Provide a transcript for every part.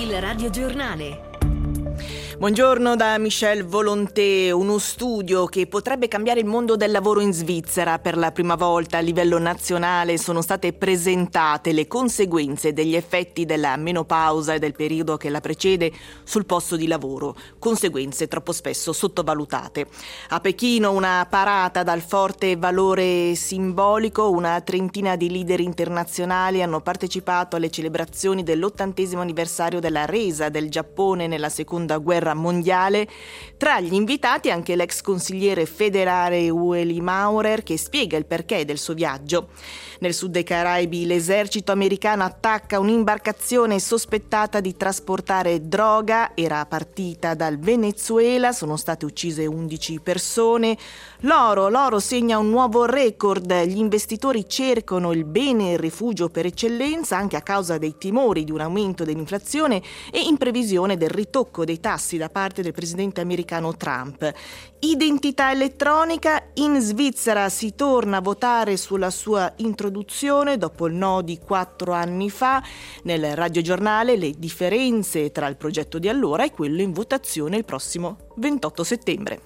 Il radiogiornale. Buongiorno da Michelle Volonté. Uno studio che potrebbe cambiare il mondo del lavoro in Svizzera. Per la prima volta a livello nazionale sono state presentate le conseguenze degli effetti della menopausa e del periodo che la precede sul posto di lavoro. Conseguenze troppo spesso sottovalutate. A Pechino una parata dal forte valore simbolico. Una trentina di leader internazionali hanno partecipato alle celebrazioni dell'80° anniversario della resa del Giappone nella seconda guerra mondiale. Tra gli invitati anche l'ex consigliere federale Ueli Maurer, che spiega il perché del suo viaggio. Nel sud dei Caraibi l'esercito americano attacca un'imbarcazione sospettata di trasportare droga. Era partita dal Venezuela, sono state uccise 11 persone. L'oro segna un nuovo record. Gli investitori cercano il bene e il rifugio per eccellenza, anche a causa dei timori di un aumento dell'inflazione e in previsione del ritocco dei tassi da parte del presidente americano Trump. Identità elettronica. In Svizzera si torna a votare sulla sua introduzione dopo il no di 4 anni fa. Nel radiogiornale le differenze tra il progetto di allora e quello in votazione il prossimo 28 settembre.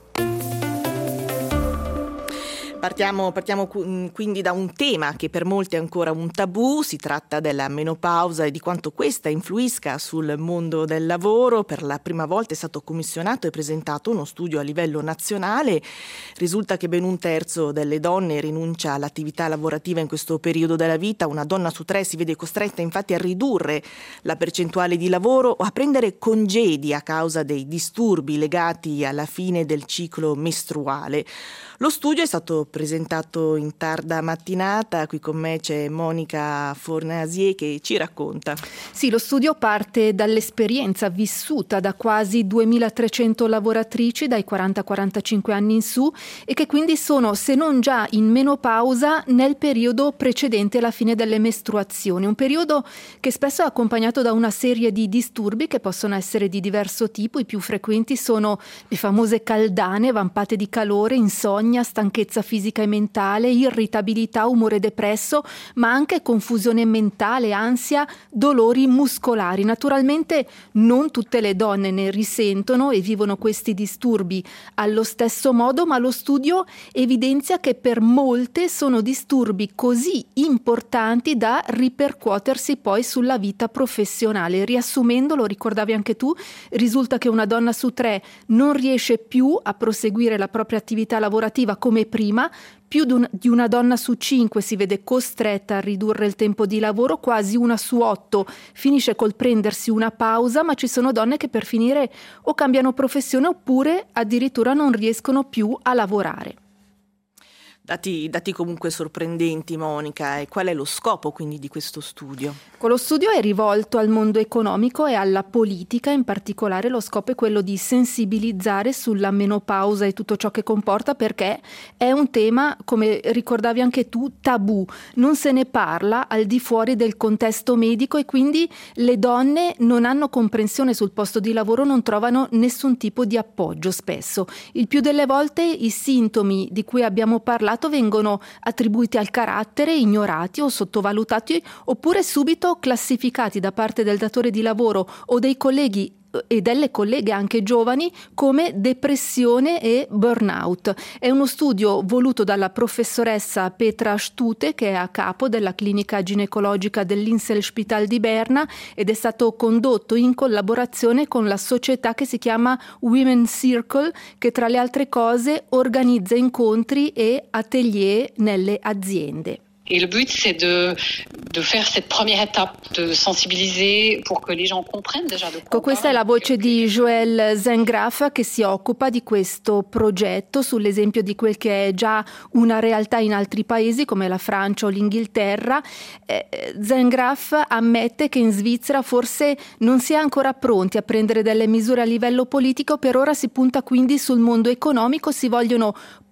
Partiamo quindi da un tema che per molti è ancora un tabù. Si tratta della menopausa e di quanto questa influisca sul mondo del lavoro. Per la prima volta è stato commissionato e presentato uno studio a livello nazionale. Risulta che ben 1/3 delle donne rinuncia all'attività lavorativa in questo periodo della vita. Una donna su 3 si vede costretta infatti a ridurre la percentuale di lavoro o a prendere congedi a causa dei disturbi legati alla fine del ciclo mestruale. Lo studio è stato presentato in tarda mattinata. Qui con me c'è Monica Fornasier che ci racconta. Sì, lo studio parte dall'esperienza vissuta da quasi 2300 lavoratrici dai 40-45 anni in su e che quindi sono, se non già in menopausa, nel periodo precedente alla fine delle mestruazioni. Un periodo che spesso è accompagnato da una serie di disturbi che possono essere di diverso tipo. I più frequenti sono le famose caldane, vampate di calore, insonnia, stanchezza fisica e mentale, irritabilità, umore depresso, ma anche confusione mentale, ansia, dolori muscolari. Naturalmente non tutte le donne ne risentono e vivono questi disturbi allo stesso modo, ma lo studio evidenzia che per molte sono disturbi così importanti da ripercuotersi poi sulla vita professionale. Riassumendo, lo ricordavi anche tu, risulta che una donna su 3 non riesce più a proseguire la propria attività lavorativa come prima, più di una donna su 5 si vede costretta a ridurre il tempo di lavoro, quasi una su 8 finisce col prendersi una pausa, ma ci sono donne che per finire o cambiano professione oppure addirittura non riescono più a lavorare. Dati comunque sorprendenti, Monica. E qual è lo scopo quindi di questo studio? Lo studio è rivolto al mondo economico e alla politica. In particolare lo scopo è quello di sensibilizzare sulla menopausa e tutto ciò che comporta, perché è un tema, come ricordavi anche tu, tabù. Non se ne parla al di fuori del contesto medico e quindi le donne non hanno comprensione sul posto di lavoro, non trovano nessun tipo di appoggio spesso. Il più delle volte i sintomi di cui abbiamo parlato vengono attribuiti al carattere, ignorati o sottovalutati, oppure subito classificati da parte del datore di lavoro o dei colleghi e delle colleghe anche giovani come depressione e burnout. È uno studio voluto dalla professoressa Petra Stute, che è a capo della clinica ginecologica dell'Inselspital di Berna, ed è stato condotto in collaborazione con la società che si chiama Women Circle, che tra le altre cose organizza incontri e atelier nelle aziende. Et le but, c'est de faire cette première étape, de sensibiliser pour que les gens comprennent déjà de quoi. Questa è la voce di Joël Zengraf, che si occupa di questo progetto sull'esempio di quel che è già una realtà in altri paesi come la Francia o l'Inghilterra. Zengraf ammette che in Svizzera forse non si è ancora pronti a prendere delle misure a livello politico. Per ora si punta quindi sul mondo economico, si vogliono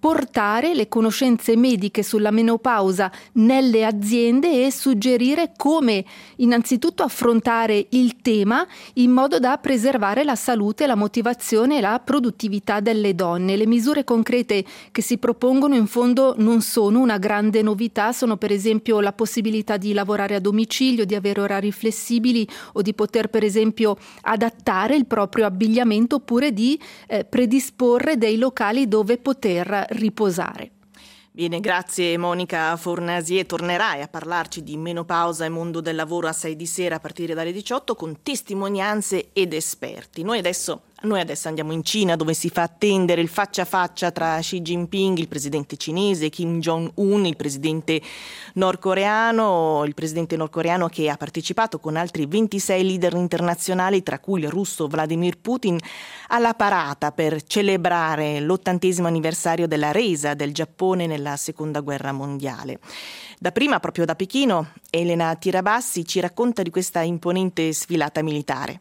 portare le conoscenze mediche sulla menopausa nelle aziende e suggerire come innanzitutto affrontare il tema in modo da preservare la salute, la motivazione e la produttività delle donne. Le misure concrete che si propongono in fondo non sono una grande novità, sono per esempio la possibilità di lavorare a domicilio, di avere orari flessibili o di poter per esempio adattare il proprio abbigliamento oppure di predisporre dei locali dove poter riposare. Bene, grazie Monica Fornasier. Tornerai a parlarci di menopausa e mondo del lavoro a 6 di sera a partire dalle 18 con testimonianze ed esperti. Noi adesso andiamo in Cina, dove si fa attendere il faccia a faccia tra Xi Jinping, il presidente cinese, Kim Jong-un, il presidente nordcoreano che ha partecipato con altri 26 leader internazionali, tra cui il russo Vladimir Putin, alla parata per celebrare l'80° anniversario della resa del Giappone nella Seconda Guerra Mondiale. Dapprima, proprio da Pechino, Elena Tirabassi ci racconta di questa imponente sfilata militare.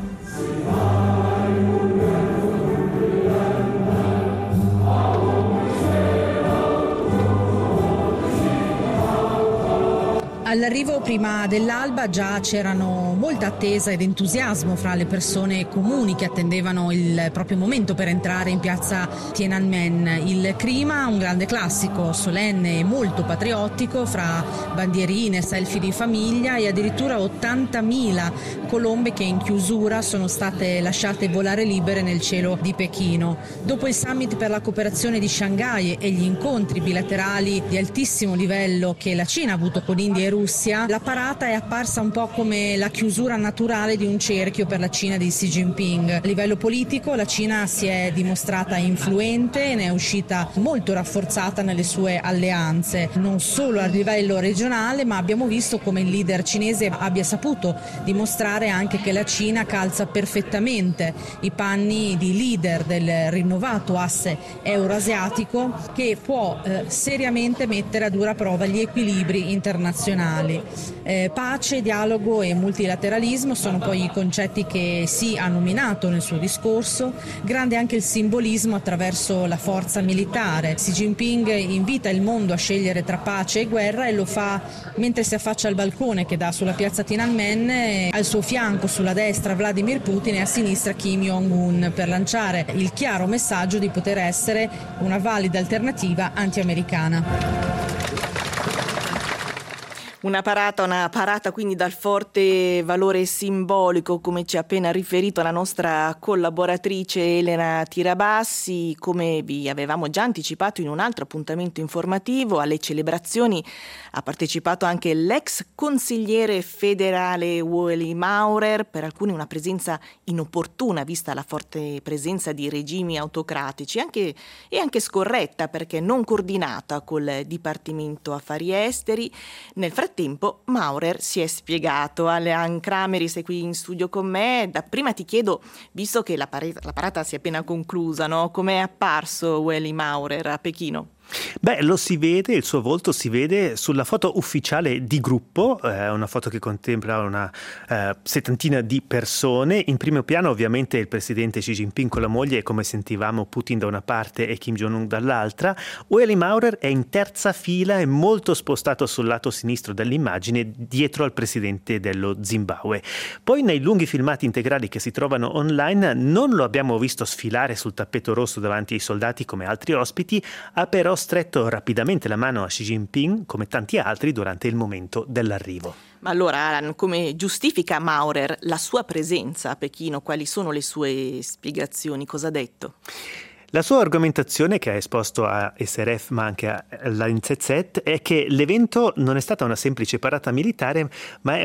All'arrivo prima dell'alba già c'erano molta attesa ed entusiasmo fra le persone comuni che attendevano il proprio momento per entrare in piazza Tiananmen. Il clima, un grande classico, solenne e molto patriottico, fra bandierine, selfie di famiglia e addirittura 80.000 colombe che in chiusura sono state lasciate volare libere nel cielo di Pechino. Dopo il summit per la cooperazione di Shanghai e gli incontri bilaterali di altissimo livello che la Cina ha avuto con India e Russia, la parata è apparsa un po' come la chiusura naturale di un cerchio per la Cina di Xi Jinping. A livello politico la Cina si è dimostrata influente e ne è uscita molto rafforzata nelle sue alleanze, non solo a livello regionale, ma abbiamo visto come il leader cinese abbia saputo dimostrare anche che la Cina calza perfettamente i panni di leader del rinnovato asse euroasiatico che può seriamente mettere a dura prova gli equilibri internazionali. Pace, dialogo e multilateralismo sono poi i concetti che Xi ha nominato nel suo discorso. Grande anche il simbolismo attraverso la forza militare. Xi Jinping invita il mondo a scegliere tra pace e guerra e lo fa mentre si affaccia al balcone che dà sulla piazza Tiananmen. Al suo fianco, sulla destra, Vladimir Putin e a sinistra Kim Jong-un, per lanciare il chiaro messaggio di poter essere una valida alternativa anti-americana. Una parata quindi dal forte valore simbolico, come ci ha appena riferito la nostra collaboratrice Elena Tirabassi. Come vi avevamo già anticipato in un altro appuntamento informativo, alle celebrazioni ha partecipato anche l'ex consigliere federale Ueli Maurer, per alcuni una presenza inopportuna vista la forte presenza di regimi autocratici e anche scorretta perché non coordinata col Dipartimento Affari Esteri. Nel frattempo Maurer si è spiegato. Alean Crameri, sei qui in studio con me. Dapprima ti chiedo, visto che la parata si è appena conclusa, no? Com'è apparso Ueli Maurer a Pechino? Beh, lo si vede, il suo volto si vede sulla foto ufficiale di gruppo, una foto che contempla una settantina di persone. In primo piano ovviamente il presidente Xi Jinping con la moglie e, come sentivamo, Putin da una parte e Kim Jong-un dall'altra. Ueli Maurer è in terza fila e molto spostato sul lato sinistro dell'immagine, dietro al presidente dello Zimbabwe. Poi nei lunghi filmati integrali che si trovano online non lo abbiamo visto sfilare sul tappeto rosso davanti ai soldati come altri ospiti, ha però stretto rapidamente la mano a Xi Jinping come tanti altri durante il momento dell'arrivo. Ma allora, Alan, come giustifica Maurer la sua presenza a Pechino? Quali sono le sue spiegazioni? Cosa ha detto? La sua argomentazione, che ha esposto a SRF ma anche all'NZZ, è che l'evento non è stata una semplice parata militare, ma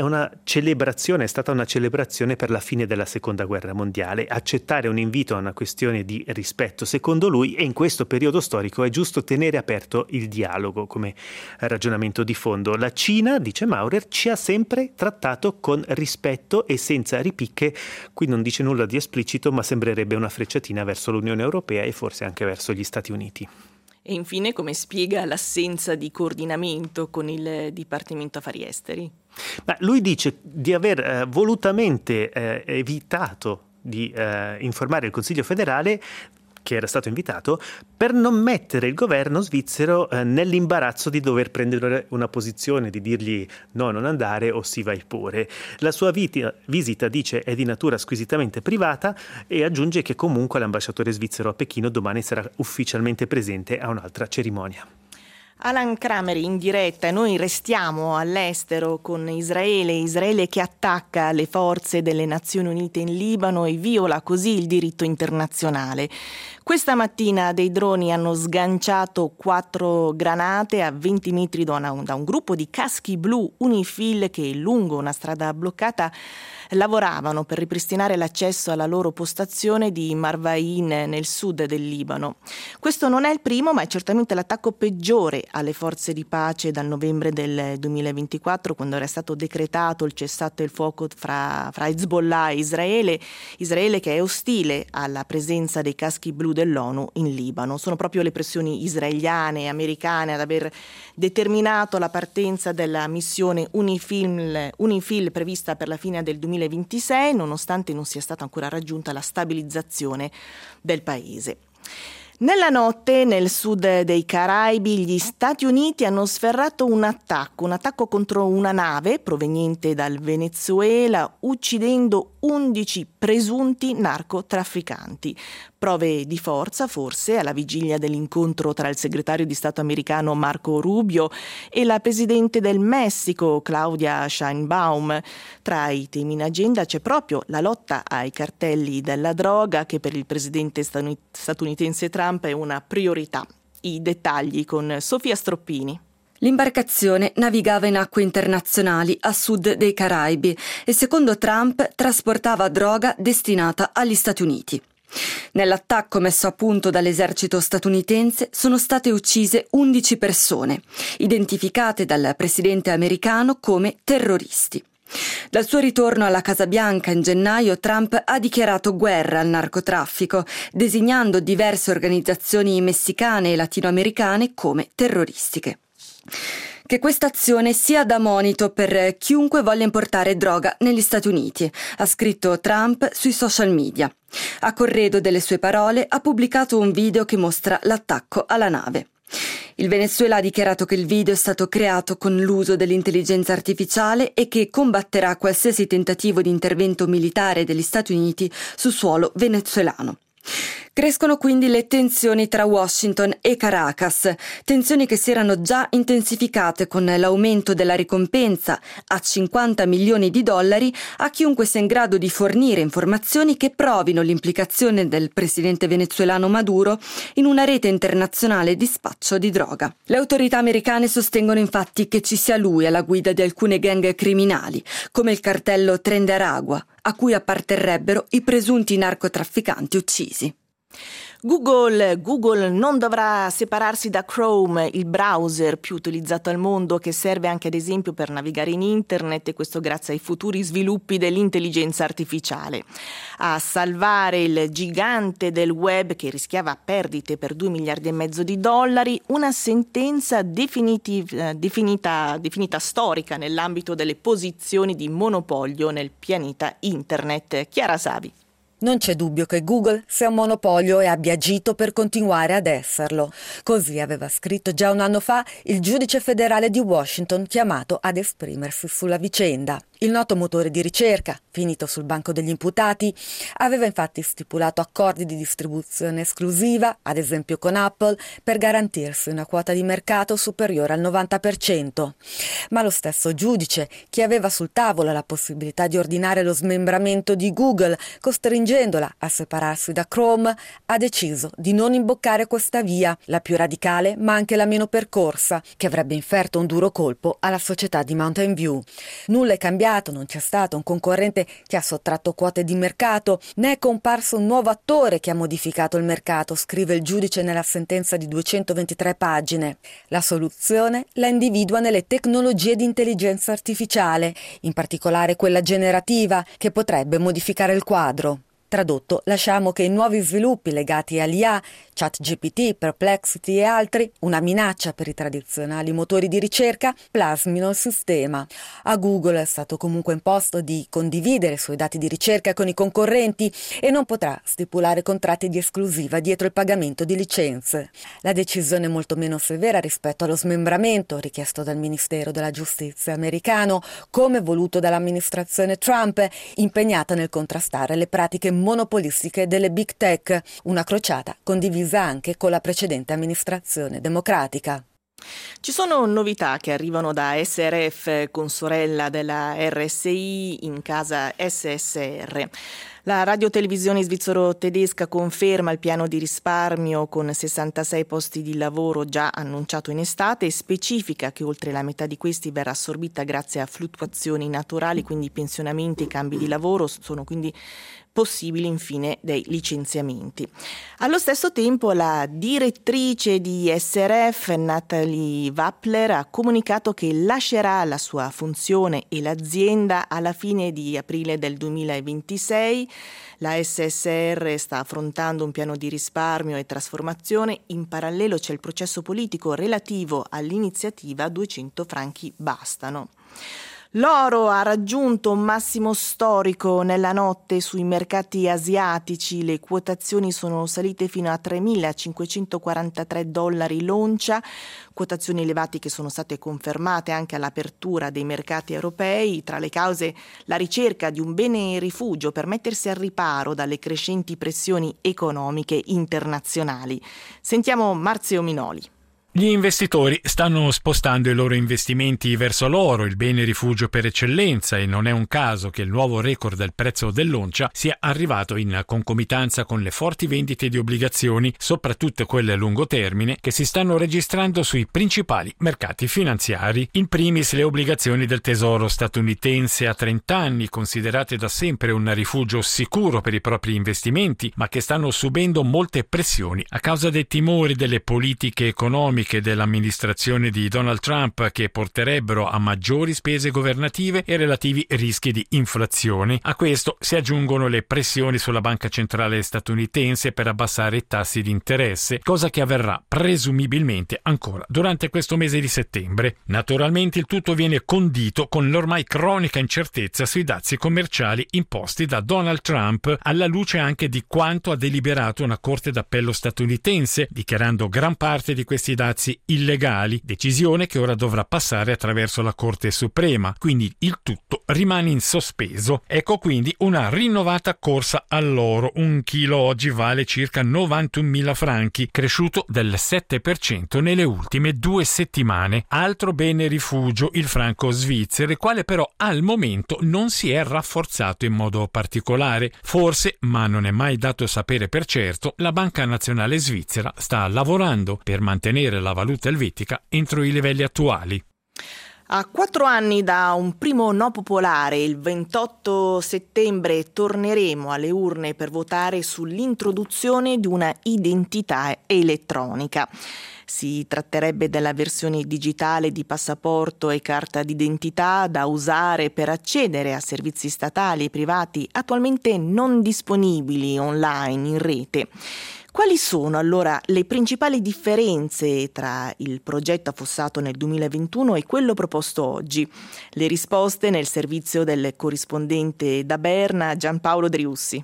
è stata una celebrazione per la fine della Seconda Guerra Mondiale. Accettare un invito è una questione di rispetto, secondo lui, e in questo periodo storico è giusto tenere aperto il dialogo come ragionamento di fondo. La Cina, dice Maurer, ci ha sempre trattato con rispetto e senza ripicche. Qui non dice nulla di esplicito, ma sembrerebbe una frecciatina verso l'Unione Europea e forse anche verso gli Stati Uniti. E infine, come spiega l'assenza di coordinamento con il Dipartimento Affari Esteri? Ma lui dice di aver volutamente evitato di informare il Consiglio federale che era stato invitato, per non mettere il governo svizzero nell'imbarazzo di dover prendere una posizione, di dirgli no, non andare o sì, vai pure. La sua visita, dice, è di natura squisitamente privata e aggiunge che comunque l'ambasciatore svizzero a Pechino domani sarà ufficialmente presente a un'altra cerimonia. Alan Kramer in diretta, e noi restiamo all'estero con Israele che attacca le forze delle Nazioni Unite in Libano e viola così il diritto internazionale. Questa mattina dei droni hanno sganciato 4 granate a 20 metri da un gruppo di caschi blu UNIFIL che lungo una strada bloccata lavoravano per ripristinare l'accesso alla loro postazione di Marvain nel sud del Libano. Questo non è il primo, ma è certamente l'attacco peggiore alle forze di pace dal novembre del 2024, quando era stato decretato il cessate il fuoco fra Hezbollah e Israele che è ostile alla presenza dei caschi blu dell'ONU in Libano. Sono proprio le pressioni israeliane e americane ad aver determinato la partenza della missione UNIFIL prevista per la fine del 2026, nonostante non sia stata ancora raggiunta la stabilizzazione del paese. Nella notte, nel sud dei Caraibi, gli Stati Uniti hanno sferrato un attacco contro una nave proveniente dal Venezuela, uccidendo 11 presunti narcotrafficanti. Prove di forza, forse, alla vigilia dell'incontro tra il segretario di Stato americano Marco Rubio e la presidente del Messico, Claudia Sheinbaum. Tra i temi in agenda c'è proprio la lotta ai cartelli della droga, che per il presidente statunitense Trump è una priorità. I dettagli con Sofia Stroppini. L'imbarcazione navigava in acque internazionali a sud dei Caraibi e secondo Trump trasportava droga destinata agli Stati Uniti. Nell'attacco messo a punto dall'esercito statunitense sono state uccise 11 persone, identificate dal presidente americano come terroristi. Dal suo ritorno alla Casa Bianca in gennaio, Trump ha dichiarato guerra al narcotraffico, designando diverse organizzazioni messicane e latinoamericane come terroristiche. Che questa azione sia da monito per chiunque voglia importare droga negli Stati Uniti, ha scritto Trump sui social media. A corredo delle sue parole ha pubblicato un video che mostra l'attacco alla nave. Il Venezuela ha dichiarato che il video è stato creato con l'uso dell'intelligenza artificiale e che combatterà qualsiasi tentativo di intervento militare degli Stati Uniti su suolo venezuelano. Crescono quindi le tensioni tra Washington e Caracas, tensioni che si erano già intensificate con l'aumento della ricompensa a $50 milioni a chiunque sia in grado di fornire informazioni che provino l'implicazione del presidente venezuelano Maduro in una rete internazionale di spaccio di droga. Le autorità americane sostengono infatti che ci sia lui alla guida di alcune gang criminali, come il cartello Tren de Aragua, a cui apparterrebbero i presunti narcotrafficanti uccisi. Google non dovrà separarsi da Chrome, il browser più utilizzato al mondo, che serve anche ad esempio per navigare in internet, e questo grazie ai futuri sviluppi dell'intelligenza artificiale. A salvare il gigante del web, che rischiava perdite per $2,5 miliardi, una sentenza definita storica nell'ambito delle posizioni di monopolio nel pianeta internet. Chiara Savi. Non c'è dubbio che Google sia un monopolio e abbia agito per continuare ad esserlo. Così aveva scritto già un anno fa il giudice federale di Washington chiamato ad esprimersi sulla vicenda. Il noto motore di ricerca, finito sul banco degli imputati, aveva infatti stipulato accordi di distribuzione esclusiva, ad esempio con Apple, per garantirsi una quota di mercato superiore al 90%. Ma lo stesso giudice, che aveva sul tavolo la possibilità di ordinare lo smembramento di Google, costringendola a separarsi da Chrome, ha deciso di non imboccare questa via, la più radicale ma anche la meno percorsa, che avrebbe inferto un duro colpo alla società di Mountain View. Nulla è cambiato. Non c'è stato un concorrente che ha sottratto quote di mercato, né è comparso un nuovo attore che ha modificato il mercato, scrive il giudice nella sentenza di 223 pagine. La soluzione la individua nelle tecnologie di intelligenza artificiale, in particolare quella generativa, che potrebbe modificare il quadro. Tradotto, lasciamo che i nuovi sviluppi legati all'IA, ChatGPT, Perplexity e altri, una minaccia per i tradizionali motori di ricerca, plasmino il sistema. A Google è stato comunque imposto di condividere i suoi dati di ricerca con i concorrenti e non potrà stipulare contratti di esclusiva dietro il pagamento di licenze. La decisione è molto meno severa rispetto allo smembramento richiesto dal Ministero della Giustizia americano, come voluto dall'amministrazione Trump, impegnata nel contrastare le pratiche monopolistiche delle big tech, una crociata condivisa anche con la precedente amministrazione democratica. Ci sono novità che arrivano da SRF, consorella della RSI in casa SSR. La radiotelevisione svizzero-tedesca conferma il piano di risparmio con 66 posti di lavoro già annunciato in estate e specifica che oltre la metà di questi verrà assorbita grazie a fluttuazioni naturali, quindi pensionamenti e cambi di lavoro. Sono quindi possibili infine dei licenziamenti. Allo stesso tempo la direttrice di SRF, Nathalie Wappler, ha comunicato che lascerà la sua funzione e l'azienda alla fine di aprile del 2026. La SSR sta affrontando un piano di risparmio e trasformazione. In parallelo c'è il processo politico relativo all'iniziativa 200 franchi bastano. L'oro ha raggiunto un massimo storico nella notte sui mercati asiatici. Le quotazioni sono salite fino a $3.543 l'oncia, quotazioni elevate che sono state confermate anche all'apertura dei mercati europei. Tra le cause la ricerca di un bene rifugio per mettersi al riparo dalle crescenti pressioni economiche internazionali. Sentiamo Marzio Minoli. Gli investitori stanno spostando i loro investimenti verso l'oro, il bene rifugio per eccellenza, e non è un caso che il nuovo record del prezzo dell'oncia sia arrivato in concomitanza con le forti vendite di obbligazioni, soprattutto quelle a lungo termine, che si stanno registrando sui principali mercati finanziari. In primis le obbligazioni del tesoro statunitense a 30 anni, considerate da sempre un rifugio sicuro per i propri investimenti, ma che stanno subendo molte pressioni a causa dei timori delle politiche economiche dell'amministrazione di Donald Trump, che porterebbero a maggiori spese governative e relativi rischi di inflazione. A questo si aggiungono le pressioni sulla banca centrale statunitense per abbassare i tassi di interesse, cosa che avverrà presumibilmente ancora durante questo mese di settembre. Naturalmente il tutto viene condito con l'ormai cronica incertezza sui dazi commerciali imposti da Donald Trump, alla luce anche di quanto ha deliberato una corte d'appello statunitense, dichiarando gran parte di questi dazi illegali, decisione che ora dovrà passare attraverso la Corte Suprema, quindi il tutto rimane in sospeso. Ecco quindi una rinnovata corsa all'oro. Un chilo oggi vale circa 91.000 franchi, cresciuto del 7% nelle ultime 2 settimane. Altro bene rifugio, il franco svizzero, il quale però al momento non si è rafforzato in modo particolare. Forse, ma non è mai dato sapere per certo, la Banca Nazionale Svizzera sta lavorando per mantenere la valuta elvetica entro i livelli attuali. A 4 anni da un primo no popolare, il 28 settembre torneremo alle urne per votare sull'introduzione di una identità elettronica. Si tratterebbe della versione digitale di passaporto e carta d'identità da usare per accedere a servizi statali e privati attualmente non disponibili online in rete. Quali sono allora le principali differenze tra il progetto affossato nel 2021 e quello proposto oggi? Le risposte nel servizio del corrispondente da Berna, Giampaolo Driussi.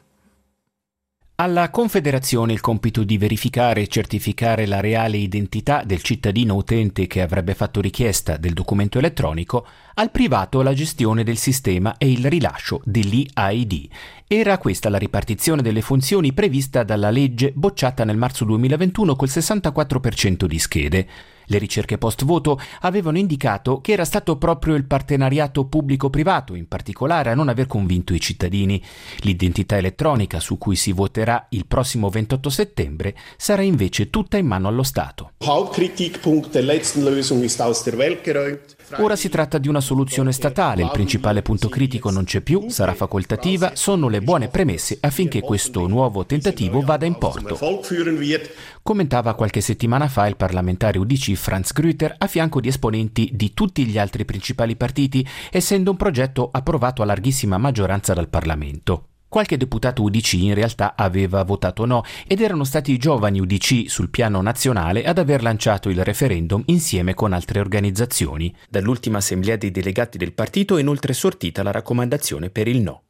Alla Confederazione il compito di verificare e certificare la reale identità del cittadino utente che avrebbe fatto richiesta del documento elettronico, al privato la gestione del sistema e il rilascio dell'eID. Era questa la ripartizione delle funzioni prevista dalla legge bocciata nel marzo 2021 col 64% di schede. Le ricerche post-voto avevano indicato che era stato proprio il partenariato pubblico-privato, in particolare, a non aver convinto i cittadini. L'identità elettronica su cui si voterà il prossimo 28 settembre sarà invece tutta in mano allo Stato. Hauptkritikpunkt der letzten Lösung ist aus der Welt geräumt. Ora si tratta di una soluzione statale, il principale punto critico non c'è più, sarà facoltativa, sono le buone premesse affinché questo nuovo tentativo vada in porto. Commentava qualche settimana fa il parlamentare UDC Franz Grüter a fianco di esponenti di tutti gli altri principali partiti, essendo un progetto approvato a larghissima maggioranza dal Parlamento. Qualche deputato UDC in realtà aveva votato no ed erano stati i giovani UDC sul piano nazionale ad aver lanciato il referendum insieme con altre organizzazioni. Dall'ultima assemblea dei delegati del partito è inoltre sortita la raccomandazione per il no.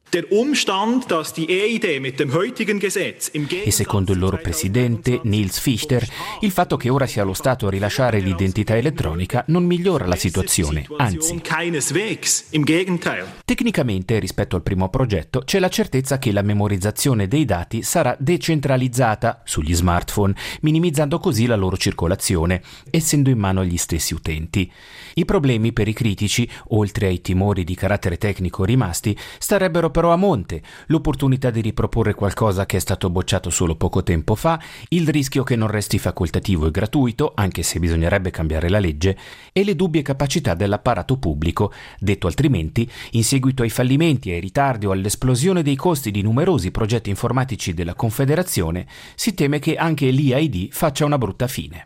E secondo il loro presidente, Nils Fichter, il fatto che ora sia lo Stato a rilasciare l'identità elettronica non migliora la situazione, anzi. Tecnicamente, rispetto al primo progetto, c'è la certezza che la memorizzazione dei dati sarà decentralizzata sugli smartphone, minimizzando così la loro circolazione, essendo in mano agli stessi utenti. I problemi per i critici, oltre ai timori di carattere tecnico rimasti, starebbero però a monte: l'opportunità di riproporre qualcosa che è stato bocciato solo poco tempo fa, il rischio che non resti facoltativo e gratuito, anche se bisognerebbe cambiare la legge, e le dubbie capacità dell'apparato pubblico. Detto altrimenti, in seguito ai fallimenti, ai ritardi o all'esplosione dei costi di numerosi progetti informatici della Confederazione, si teme che anche l'EID faccia una brutta fine.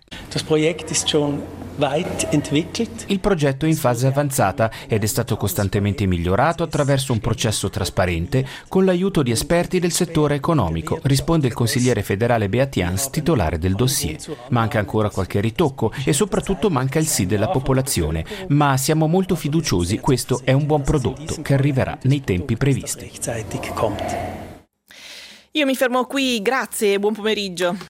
Il progetto è in fase avanzata ed è stato costantemente migliorato attraverso un processo trasparente con l'aiuto di esperti del settore economico, risponde il consigliere federale Beat Jans, titolare del dossier. Manca ancora qualche ritocco e soprattutto manca il sì della popolazione, ma siamo molto fiduciosi, questo è un buon prodotto che arriverà nei tempi previsti. Io mi fermo qui, grazie e buon pomeriggio.